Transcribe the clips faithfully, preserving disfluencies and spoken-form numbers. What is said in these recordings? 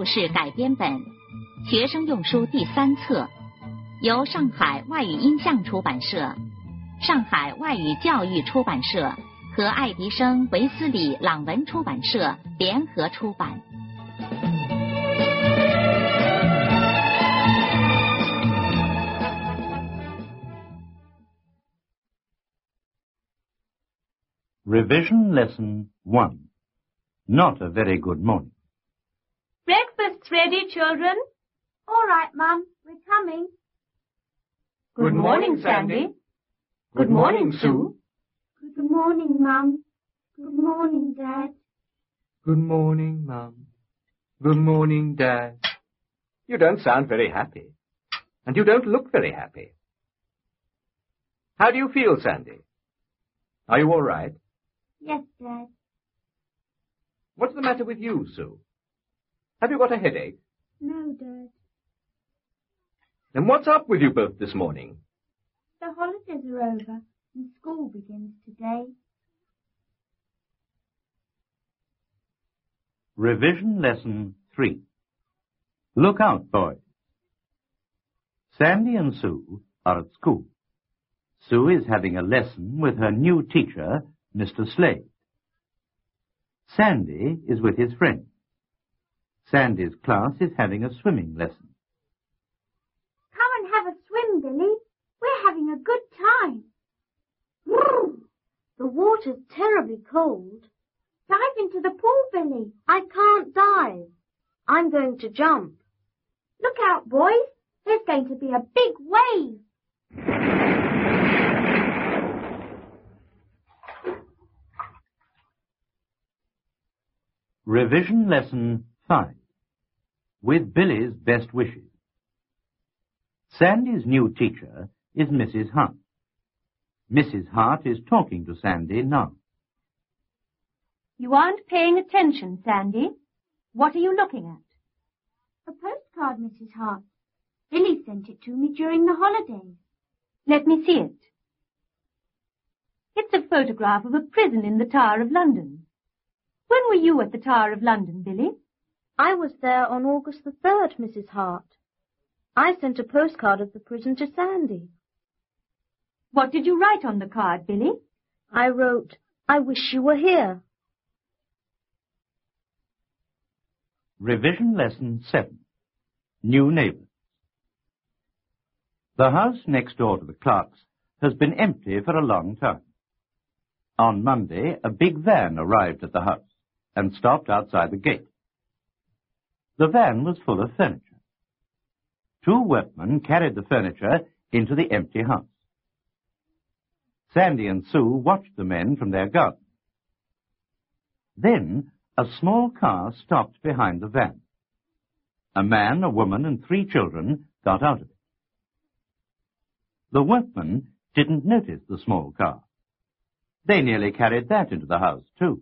故事改编本，学生用书第三册，由上海外语音像出版社、上海外语教育出版社和爱迪生维斯里朗文出版社联合出版。 Revision Lesson one. Not a very good morning. Breakfast's ready, children. All right, Mum. We're coming. Good, Good morning, Sandy. Good morning, Sue. Good morning, Mum. Good morning, Dad. Good morning, Mum. Good morning, Dad. You don't sound very happy. And you don't look very happy. How do you feel, Sandy? Are you all right? Yes, Dad. What's the matter with you, Sue? Have you got a headache? No, Dad. Then what's up with you both this morning? The holidays are over and school begins today. Revision Lesson three. Look out, boys. Sandy and Sue are at school. Sue is having a lesson with her new teacher, Mister Slade. Sandy is with his friends. Sandy's class is having a swimming lesson. Come and have a swim, Billy. We're having a good time. The water's terribly cold. Dive into the pool, Billy. I can't dive. I'm going to jump. Look out, boys. There's going to be a big wave. Revision Lesson five. With Billy's best wishes. Sandy's new teacher is Missus Hart. Missus Hart is talking to Sandy now. You aren't paying attention, Sandy. What are you looking at? A postcard, Missus Hart. Billy sent it to me during the holidays. Let me see it. It's a photograph of a prison in the Tower of London. When were you at the Tower of London, Billy? I was there on August the third, Missus Hart. I sent a postcard of the prison to Sandy. What did you write on the card, Billy? I wrote, I wish you were here. Revision Lesson seven. New Neighbours. The house next door to the Clarks has been empty for a long time. On Monday, a big van arrived at the house and stopped outside the gate. The van was full of furniture. Two workmen carried the furniture into the empty house. Sandy and Sue watched the men from their garden. Then a small car stopped behind the van. A man, a woman, and three children got out of it. The workmen didn't notice the small car. They nearly carried that into the house, too.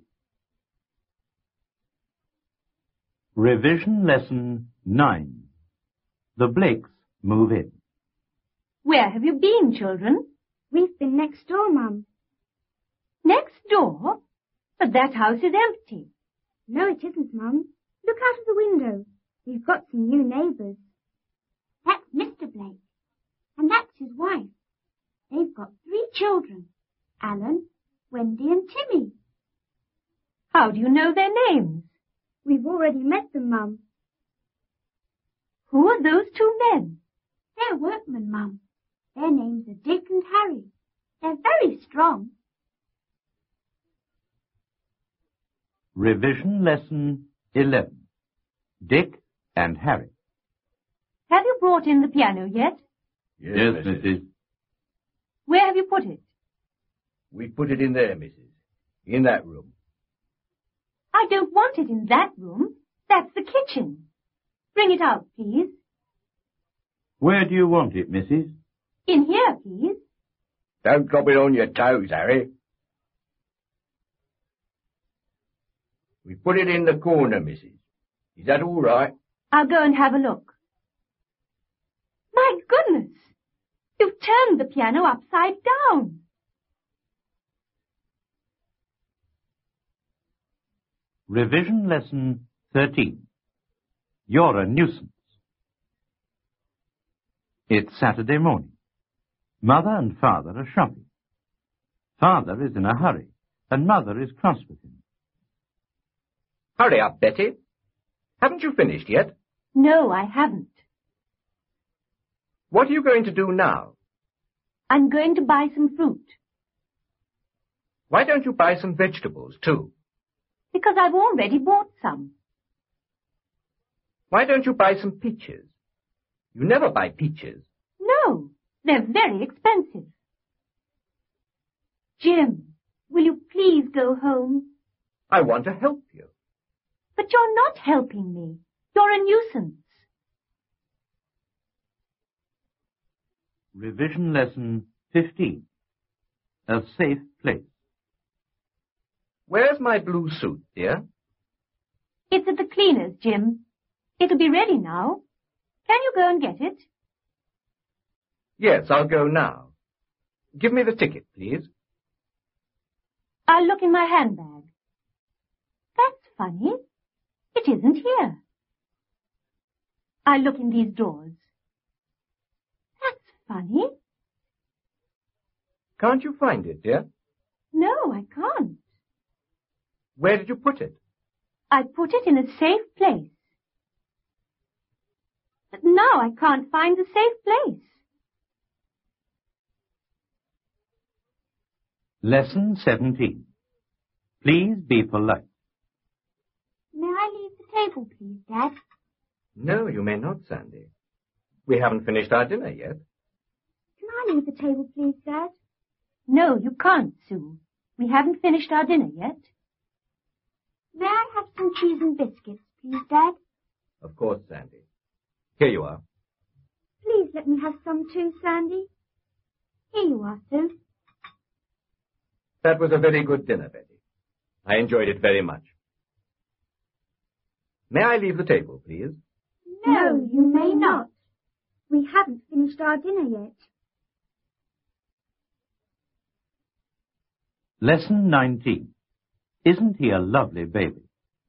Revision Lesson nine. The Blakes move in. Where have you been, children? We've been next door, Mum. Next door? But that house is empty. No, it isn't, Mum. Look out of the window. We've got some new neighbours. That's Mister Blake. And that's his wife. They've got three children. Alan, Wendy and Timmy. How do you know their names? We've already met them, Mum. Who are those two men? They're workmen, Mum. Their names are Dick and Harry. They're very strong. Revision Lesson eleven. Dick and Harry. Have you brought in the piano yet? Yes, Yes, Missus Missus Where have you put it? We put it in there, Missus In that room. I don't want it in that room. That's the kitchen. Bring it out, please. Where do you want it, Missus In here, please. Don't drop it on your toes, Harry. We put it in the corner, Missus Is that all right? I'll go and have a look. My goodness! You've turned the piano upside down. Revision Lesson thirteen. You're a nuisance. It's Saturday morning. Mother and Father are shopping. Father is in a hurry, and Mother is cross with him. Hurry up, Betty. Haven't you finished yet? No, I haven't. What are you going to do now? I'm going to buy some fruit. Why don't you buy some vegetables, too? Because I've already bought some. Why don't you buy some peaches? You never buy peaches. No, they're very expensive. Jim, will you please go home? I want to help you. But you're not helping me. You're a nuisance. Revision lesson fifteen. A safe place. Where's my blue suit, dear? It's at the cleaner's, Jim. It'll be ready now. Can you go and get it? Yes, I'll go now. Give me the ticket, please. I'll look in my handbag. That's funny. It isn't here. I'll look in these drawers. That's funny. Can't you find it, dear? No, I can't. Where did you put it? I put it in a safe place. But now I can't find the safe place. Lesson seventeen. Please be polite. May I leave the table, please, Dad? No, you may not, Sandy. We haven't finished our dinner yet. Can I leave the table, please, Dad? No, you can't, Sue. We haven't finished our dinner yet. May I have some cheese and biscuits, please, Dad? Of course, Sandy. Here you are. Please let me have some too, Sandy. Here you are, Sue. That was a very good dinner, Betty. I enjoyed it very much. May I leave the table, please? No, you may not. We haven't finished our dinner yet. Lesson nineteen. Isn't he a lovely baby?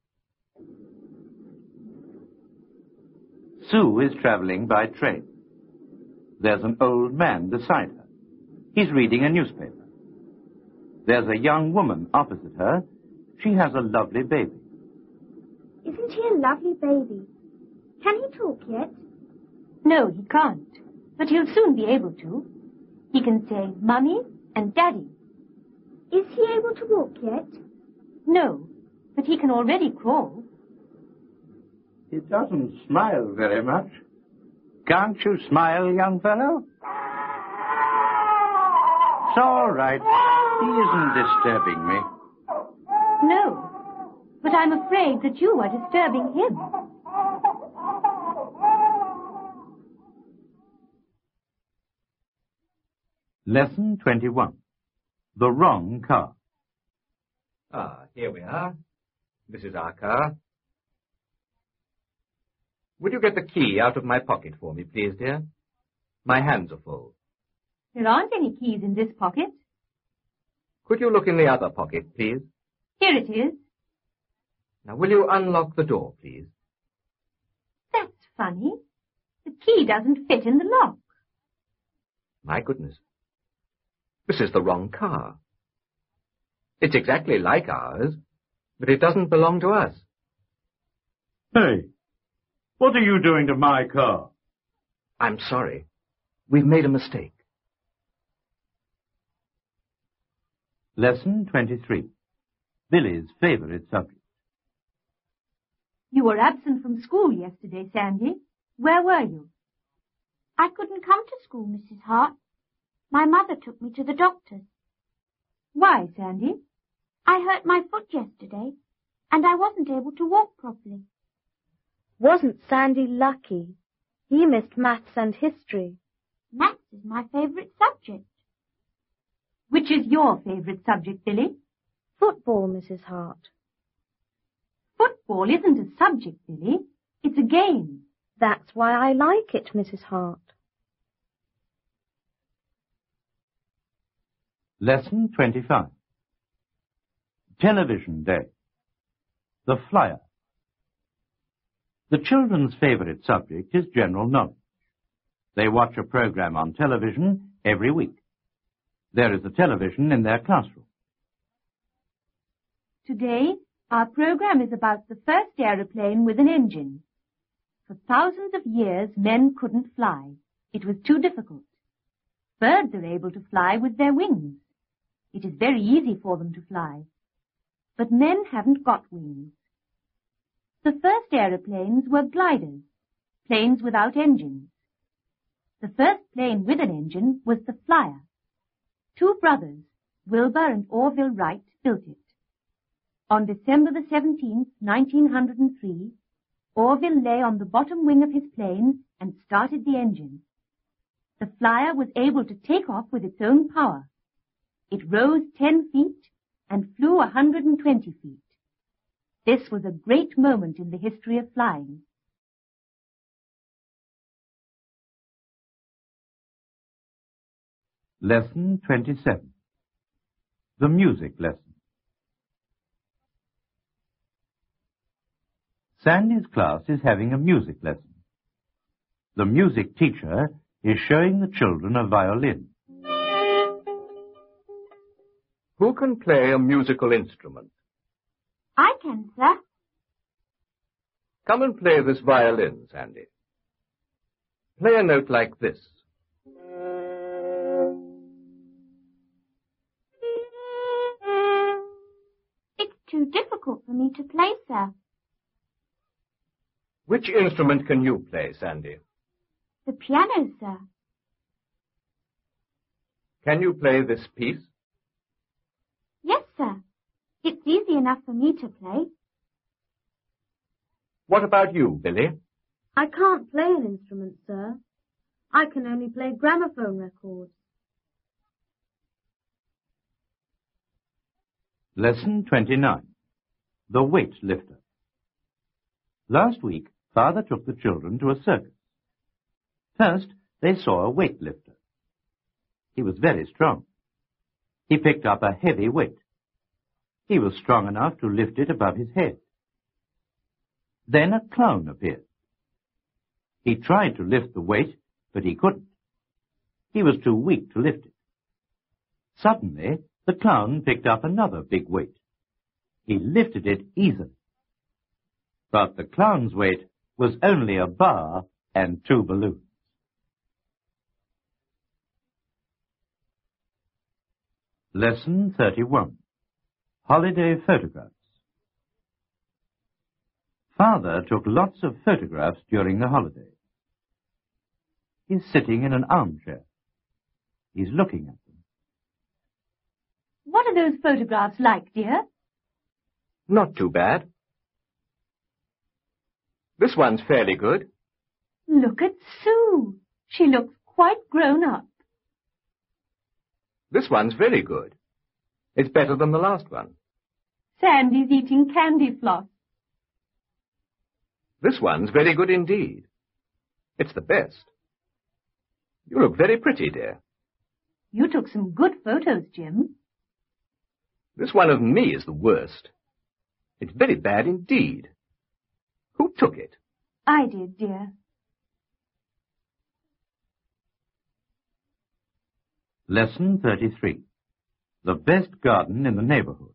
Sue is travelling by train. There's an old man beside her. He's reading a newspaper. There's a young woman opposite her. She has a lovely baby. Isn't he a lovely baby? Can he talk yet? No, he can't. But he'll soon be able to. He can say Mummy and Daddy. Is he able to walk yet? No, but he can already crawl. He doesn't smile very much. Can't you smile, young fellow? It's all right. He isn't disturbing me. No, but I'm afraid that you are disturbing him. Lesson twenty-one. The wrong car. Ah, here we are. This is our car. Would you get the key out of my pocket for me, please, dear? My hands are full. There aren't any keys in this pocket. Could you look in the other pocket, please? Here it is. Now, will you unlock the door, please? That's funny. The key doesn't fit in the lock. My goodness. This is the wrong car. It's exactly like ours, but it doesn't belong to us. Hey, what are you doing to my car? I'm sorry. We've made a mistake. Lesson twenty-three. Billy's favourite subject. You were absent from school yesterday, Sandy. Where were you? I couldn't come to school, Missus Hart. My mother took me to the doctor's. Why, Sandy? I hurt my foot yesterday, and I wasn't able to walk properly. Wasn't Sandy lucky? He missed maths and history. Maths is my favourite subject. Which is your favourite subject, Billy? Football, Missus Hart. Football isn't a subject, Billy. It's a game. That's why I like it, Missus Hart. Lesson twenty-five. Television Day. The Flyer. The children's favorite subject is general knowledge. They watch a program on television every week. There is a television in their classroom. Today, our program is about the first aeroplane with an engine. For thousands of years, men couldn't fly. It was too difficult. Birds are able to fly with their wings. It is very easy for them to fly. But men haven't got wings. The first aeroplanes were gliders, planes without engines. The first plane with an engine was the Flyer. Two brothers, Wilbur and Orville Wright, built it. On December the seventeenth, nineteen hundred three, Orville lay on the bottom wing of his plane and started the engine. The Flyer was able to take off with its own power. It rose ten feet and flew a hundred and twenty feet. This was a great moment in the history of flying. Lesson twenty-seven. The Music Lesson. Sandy's class is having a music lesson. The music teacher is showing the children a violin. Who can play a musical instrument? I can, sir. Come and play this violin, Sandy. Play a note like this. It's too difficult for me to play, sir. Which instrument can you play, Sandy? The piano, sir. Can you play this piece? Yes, sir. It's easy enough for me to play. What about you, Billy? I can't play an instrument, sir. I can only play gramophone records. Lesson twenty-nine. The Weight Lifter. Last week, Father took the children to a circus. First, they saw a weightlifter. He was very strong. He picked up a heavy weight. He was strong enough to lift it above his head. Then a clown appeared. He tried to lift the weight, but he couldn't. He was too weak to lift it. Suddenly, the clown picked up another big weight. He lifted it easily. But the clown's weight was only a bar and two balloons. Lesson thirty-one. Holiday Photographs. Father took lots of photographs during the holiday. He's sitting in an armchair. He's looking at them. What are those photographs like, dear? Not too bad. This one's fairly good. Look at Sue. She looks quite grown up. This one's very good. It's better than the last one. Sandy's eating candy floss. This one's very good indeed. It's the best. You look very pretty, dear. You took some good photos, Jim. This one of me is the worst. It's very bad indeed. Who took it? I did, dear. Lesson thirty-three. The Best Garden in the Neighborhood.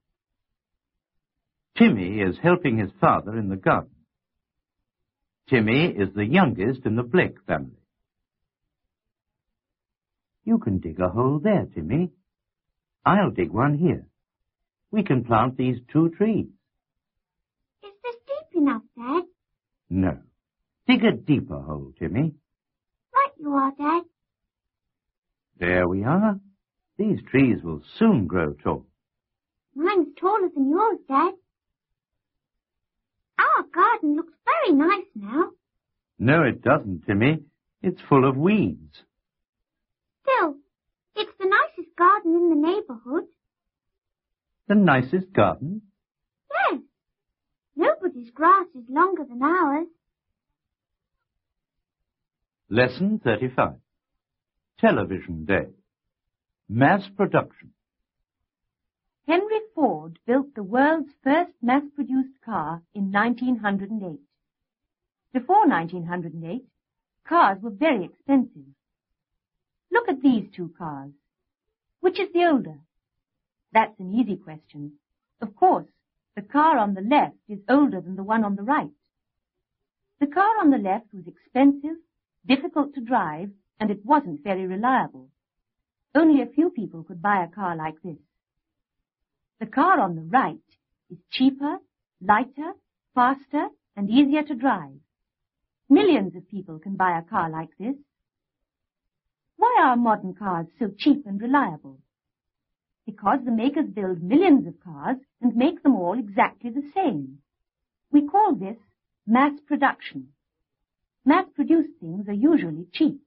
Timmy is helping his father in the garden. Timmy is the youngest in the Blake family. You can dig a hole there, Timmy. I'll dig one here. We can plant these two trees. Is this deep enough, Dad? No. Dig a deeper hole, Timmy. Right you are, Dad. There we are. These trees will soon grow tall. Mine's taller than yours, Dad. Our garden looks very nice now. No, it doesn't, Timmy. It's full of weeds. Still, it's the nicest garden in the neighborhood. The nicest garden? Yes. Nobody's grass is longer than ours. Lesson thirty-five. Television Day. Mass production. Henry Ford built the world's first mass-produced car in nineteen hundred eight. Before nineteen oh eight, cars were very expensive. Look at these two cars. Which is the older? That's an easy question. Of course, the car on the left is older than the one on the right. The car on the left was expensive, difficult to drive, and it wasn't very reliable. Only a few people could buy a car like this. The car on the right is cheaper, lighter, faster, and easier to drive. Millions of people can buy a car like this. Why are modern cars so cheap and reliable? Because the makers build millions of cars and make them all exactly the same. We call this mass production. Mass-produced things are usually cheap.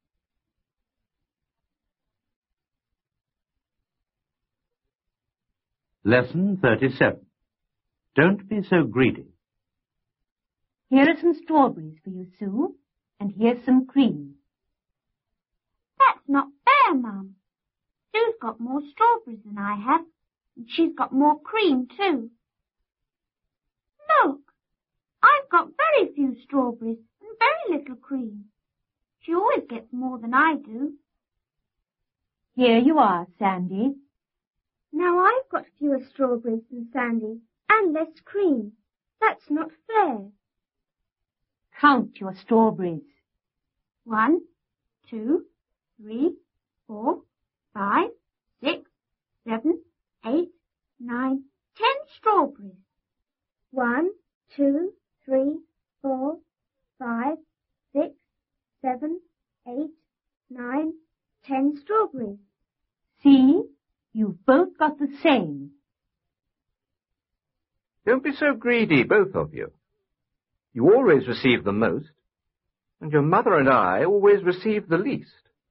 Lesson thirty-seven. Don't be so greedy. Here are some strawberries for you, Sue, and here's some cream. That's not fair, Mum. Sue's got more strawberries than I have, and she's got more cream, too. Look, I've got very few strawberries and very little cream. She always gets more than I do. Here you are, Sandy. Now I've got fewer strawberries than Sandy, and less cream. That's not fair. Count your strawberries. One, two, three, four, five, six, seven, eight, nine, ten strawberries. One, two, three, four, five, six, seven, eight, nine, ten strawberries. See? You've both got the same. Don't be so greedy, both of you. You always receive the most, and your mother and I always receive the least.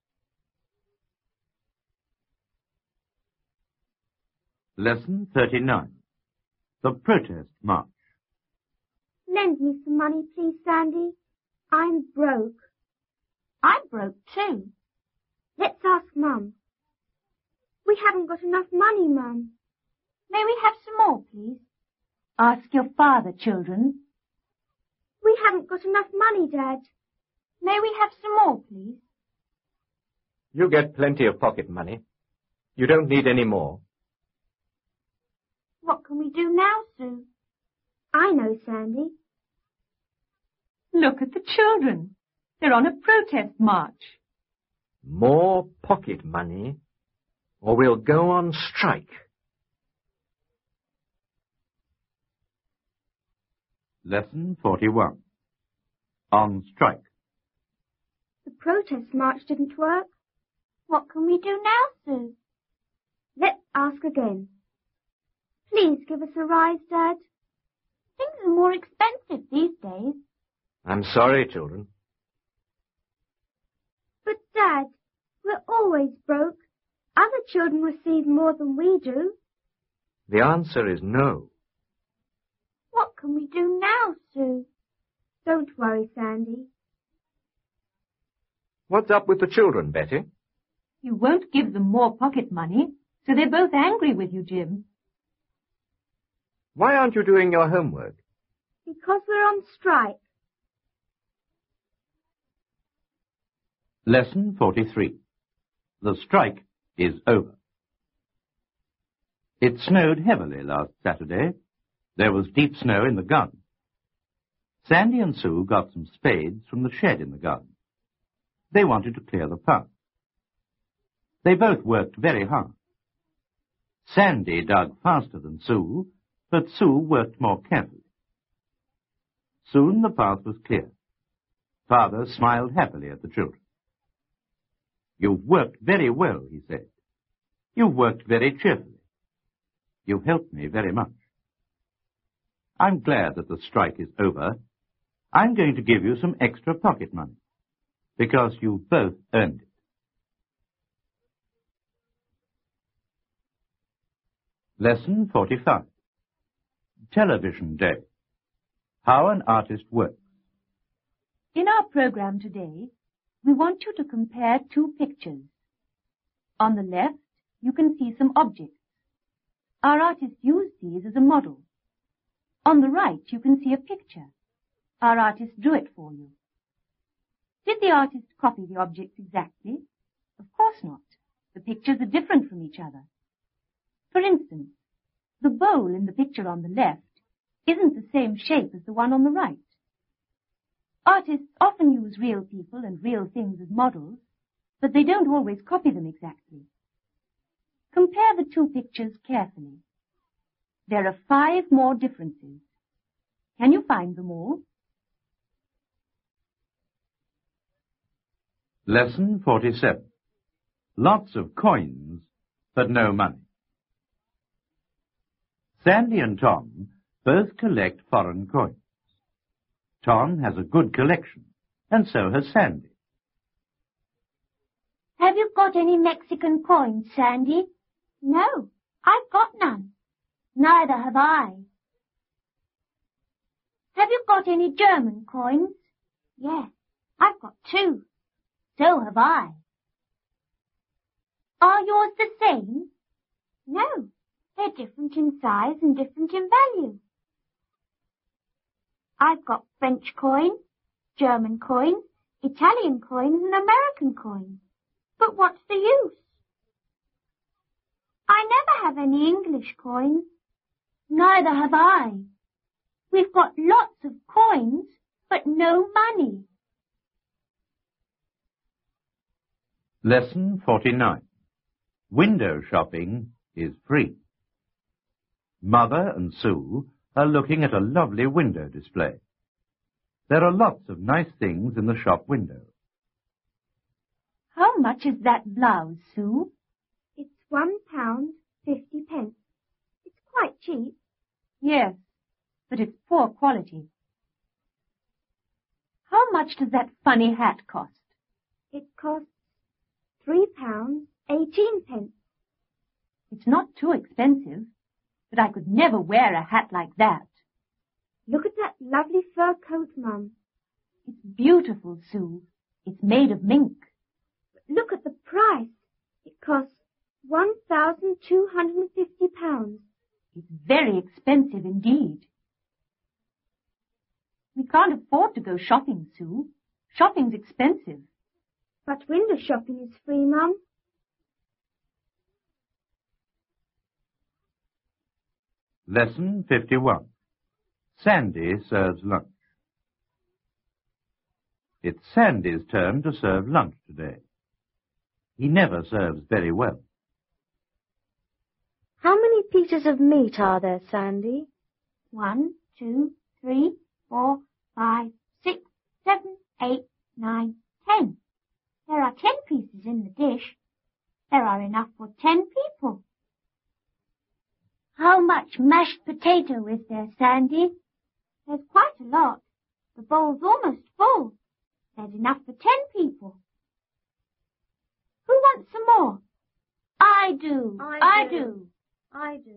Lesson thirty-nine. The Protest March. Lend me some money, please, Sandy. I'm broke. I'm broke, too. Let's ask Mum. We haven't got enough money, Mum. May we have some more, please? Ask your father, children. We haven't got enough money, Dad. May we have some more, please? You get plenty of pocket money. You don't need any more. What can we do now, Sue? I know, Sandy. Look at the children. They're on a protest march. More pocket money, or we'll go on strike. Lesson forty-one. On strike. The protest march didn't work. What can we do now, Sue? Let's ask again. Please give us a rise, Dad. Things are more expensive these days. I'm sorry, children. But, Dad, we're always broke. Other children receive more than we do. The answer is no. What can we do now, Sue? Don't worry, Sandy. What's up with the children, Betty? You won't give them more pocket money, so they're both angry with you, Jim. Why aren't you doing your homework? Because we're on strike. Lesson forty-three. The strike is over. It snowed heavily last Saturday. There was deep snow in the garden. Sandy and Sue got some spades from the shed in the garden. They wanted to clear the path. They both worked very hard. Sandy dug faster than Sue, but Sue worked more carefully. Soon the path was clear. Father smiled happily at the children. "You've worked very well," he said. "You've worked very cheerfully. You've helped me very much. I'm glad that the strike is over. I'm going to give you some extra pocket money, because you've both earned it." Lesson forty-five. Television Day. How an artist works. In our program today, we want you to compare two pictures. On the left, you can see some objects. Our artist used these as a model. On the right, you can see a picture. Our artist drew it for you. Did the artist copy the objects exactly? Of course not. The pictures are different from each other. For instance, the bowl in the picture on the left isn't the same shape as the one on the right. Artists often use real people and real things as models, but they don't always copy them exactly. Compare the two pictures carefully. There are five more differences. Can you find them all? Lesson forty-seven. Lots of coins, but no money. Sandy and Tom both collect foreign coins. Tom has a good collection, and so has Sandy. Have you got any Mexican coins, Sandy? No, I've got none. Neither have I. Have you got any German coins? Yes, I've got two. So have I. Are yours the same? No, they're different in size and different in value. I've got French coins, German coins, Italian coins and American coins. But what's the use? I never have any English coins. Neither have I. We've got lots of coins, but no money. Lesson forty-nine. Window shopping is free. Mother and Sue are looking at a lovely window display. There are lots of nice things in the shop window. How much is that blouse, Sue? It's one pound fifty pence. It's quite cheap. Yes, but it's poor quality. How much does that funny hat cost? It costs three pounds eighteen pence. It's not too expensive, but I could never wear a hat like that. Look at that lovely fur coat, Mum. It's beautiful, Sue. It's made of mink. But look at the price. It costs one thousand two hundred and fifty pounds. It's very expensive indeed. We can't afford to go shopping, Sue. Shopping's expensive. But window shopping is free, Mum. Lesson fifty-one. Sandy serves lunch. It's Sandy's turn to serve lunch today. He never serves very well. How many pieces of meat are there, Sandy? One, two, three, four, five, six, seven, eight, nine, ten. There are ten pieces in the dish. There are enough for ten people. How much mashed potato is there, Sandy? There's quite a lot. The bowl's almost full. There's enough for ten people. Who wants some more? I do. I, I do. do. I do.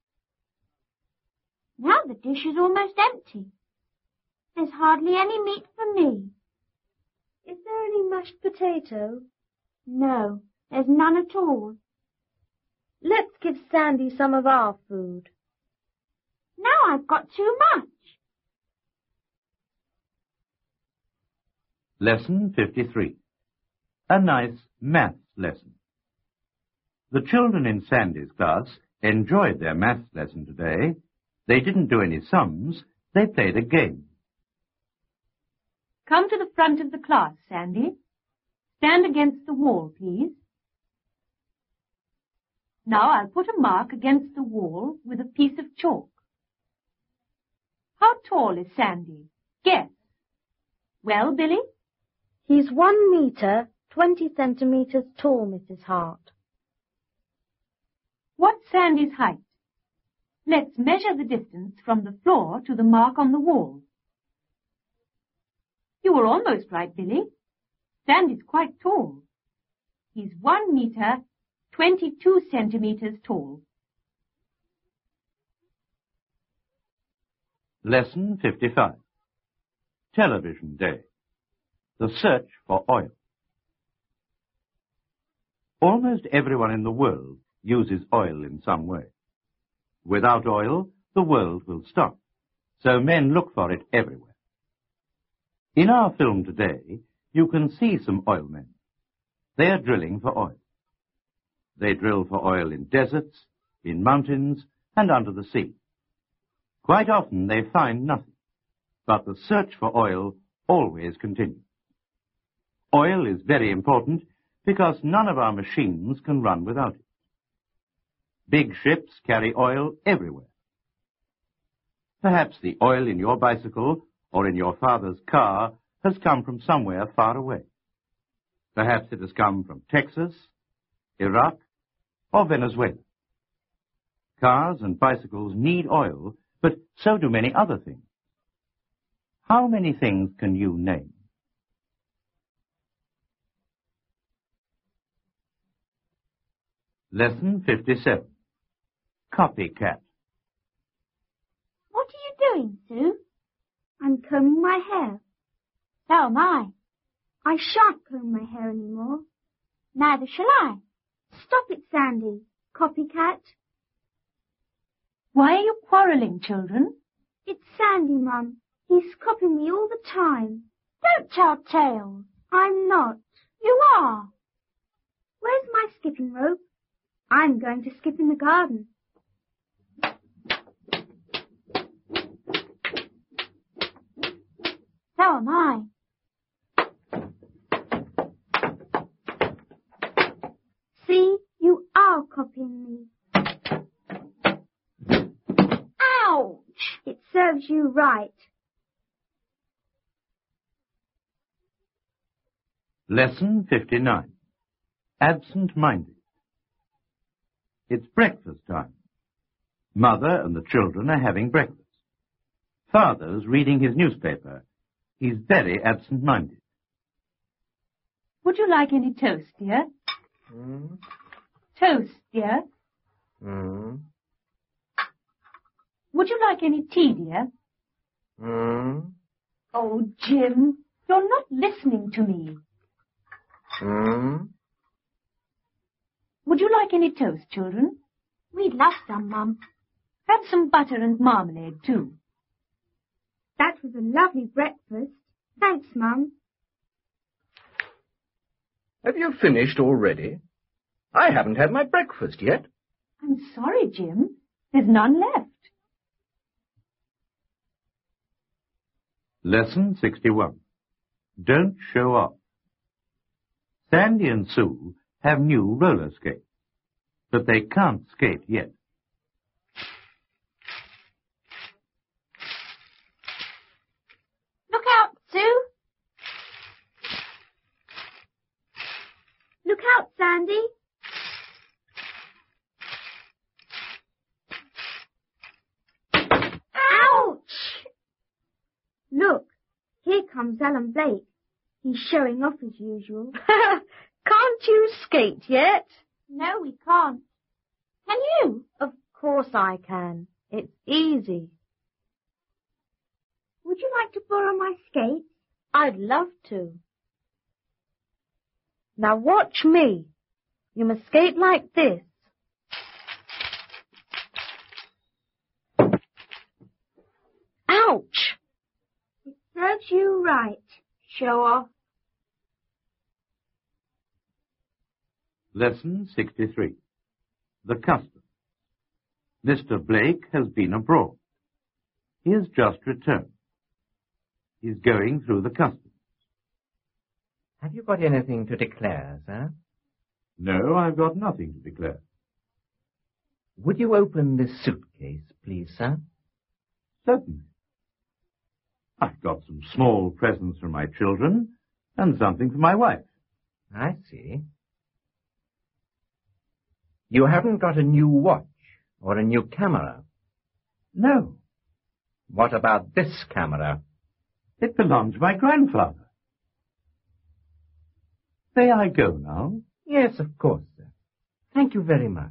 Now the dish is almost empty. There's hardly any meat for me. Is there any mashed potato? No, there's none at all. Let's give Sandy some of our food. Now I've got too much. Lesson fifty-three. A nice maths lesson. The children in Sandy's class enjoyed their maths lesson today. They didn't do any sums. They played a game. Come to the front of the class, Sandy. Stand against the wall, please. Now I'll put a mark against the wall with a piece of chalk. How tall is Sandy? Guess. Well, Billy? He's one metre, twenty centimetres tall, Missus Hart. What's Sandy's height? Let's measure the distance from the floor to the mark on the wall. You were almost right, Billy. Sandy's quite tall. He's one metre, twenty-two centimetres tall. Lesson fifty-five. Television Day. The search for oil. Almost everyone in the world uses oil in some way. Without oil, the world will stop. So men look for it everywhere. In our film today, you can see some oilmen. They are drilling for oil. They drill for oil in deserts, in mountains, and under the sea. Quite often they find nothing, but the search for oil always continues. Oil is very important because none of our machines can run without it. Big ships carry oil everywhere. Perhaps the oil in your bicycle or in your father's car has come from somewhere far away. Perhaps it has come from Texas, Iraq, or Venezuela. Cars and bicycles need oil, but so do many other things. How many things can you name? Lesson fifty-seven. Copycat. What are you doing, Sue? I'm combing my hair. So am I. I shan't comb my hair any more. Neither shall I. Stop it, Sandy. Copycat. Why are you quarrelling, children? It's Sandy, Mum. He's copying me all the time. Don't tell tales. I'm not. You are. Where's my skipping rope? I'm going to skip in the garden. So am I. See, you are copying me. Ouch! It serves you right. Lesson fifty-nine. Absent-minded. It's breakfast time. Mother and the children are having breakfast. Father's reading his newspaper. He's very absent-minded. Would you like any toast, dear? Mm. Toast, dear? Mm. Would you like any tea, dear? Mm. Oh, Jim, you're not listening to me. Mm. Would you like any toast, children? We'd love some, Mum. Have some butter and marmalade, too. That was a lovely breakfast. Thanks, Mum. Have you finished already? I haven't had my breakfast yet. I'm sorry, Jim. There's none left. Lesson sixty-one. Don't show off. Sandy and Sue have new roller skates, but they can't skate yet. Look out, Sue. Look out, Sandy. Ouch! Look, here comes Alan Blake. He's showing off as usual. Can't you skate yet? No, we can't. Can you? Of course I can. It's easy. Would you like to borrow my skates? I'd love to. Now watch me. You must skate like this. Ouch! It serves you right. Show off. Lesson sixty-three. The Customs. Mister Blake has been abroad. He has just returned. He's going through the customs. Have you got anything to declare, sir? No, I've got nothing to declare. Would you open this suitcase, please, sir? Certainly. I've got some small presents for my children and something for my wife. I see. You haven't got a new watch or a new camera? No, What about this camera? it belonged to my grandfather. May I go now? Yes, of course, sir. Thank you very much.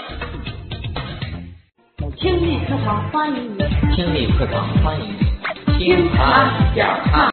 Q 立课堂欢迎你， 听力课堂欢迎你。 听他调唱。